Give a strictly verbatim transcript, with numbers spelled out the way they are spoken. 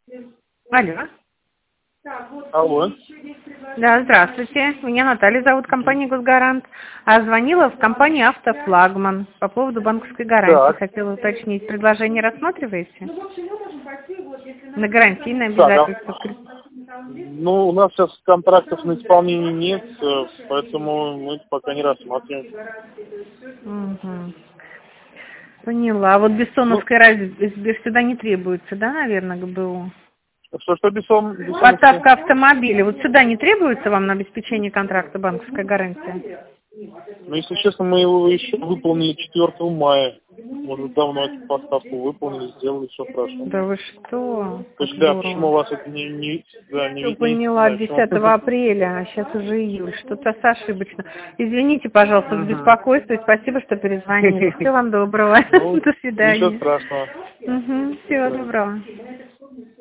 Алло. Алло. Да, здравствуйте. Меня Наталья зовут, компания «Госгарант». А звонила в компанию «Автофлагман» по поводу банковской гарантии. Так. Хотела уточнить, предложение рассматриваете? На гарантийное Так, а, обязательство. ну, у нас сейчас контрактов на исполнение нет, э, поэтому мы пока не рассматриваем. Угу. Поняла. А вот Ну, бессоновская разве сюда не требуется, да, наверное, ГБУ? что, что бессон, бессоновская? Поставка автомобиля. Вот сюда не требуется вам на обеспечение контракта банковская гарантия? Ну, если честно, мы его еще выполнили четвёртого мая. Может, давно эту поставку выполнили, сделали, все хорошо. Да вы что? То Как есть, да, почему у здорово. вас это не, не, да, не Все виднеется, поняла, да, почему? десятого апреля, а сейчас уже июль. Что-то ошибочно. Извините, пожалуйста, за Мгм. беспокойство и спасибо, что перезвонили. Всего вам доброго. Ну, До ничего свидания. страшного. Угу. Всего Да. доброго.